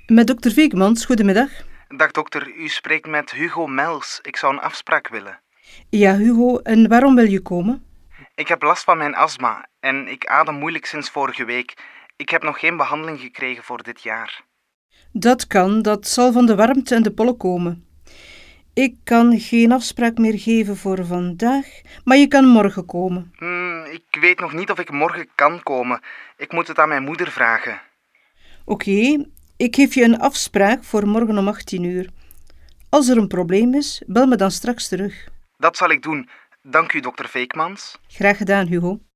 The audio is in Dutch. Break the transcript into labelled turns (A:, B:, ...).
A: Met dokter Veekmans, goedemiddag.
B: Dag dokter, u spreekt met Hugo Mels. Ik zou een afspraak willen.
A: Ja, Hugo, en waarom wil je komen?
B: Ik heb last van mijn astma en ik adem moeilijk sinds vorige week. Ik heb nog geen behandeling gekregen voor dit jaar.
A: Dat kan, dat zal van de warmte en de pollen komen. Ik kan geen afspraak meer geven voor vandaag, maar je kan morgen komen.
B: Ik weet nog niet of ik morgen kan komen. Ik moet het aan mijn moeder vragen.
A: Oké, ik geef je een afspraak voor morgen om 18 uur. Als er een probleem is, bel me dan straks terug.
B: Dat zal ik doen. Dank u, dokter Veekmans.
A: Graag gedaan, Hugo.